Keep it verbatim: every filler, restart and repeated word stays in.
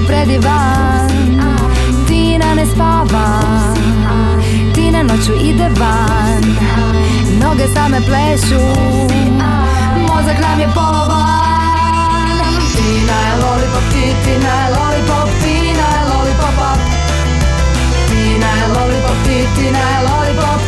predivan. Tina ne spava, Tina noću ide van. Noge same plešu, mozak nam je polovan. Tina je lollipop, ti, Tina je lollipop, Tina je lollipop, Tina je lollipop, ti, Tina je lollipop.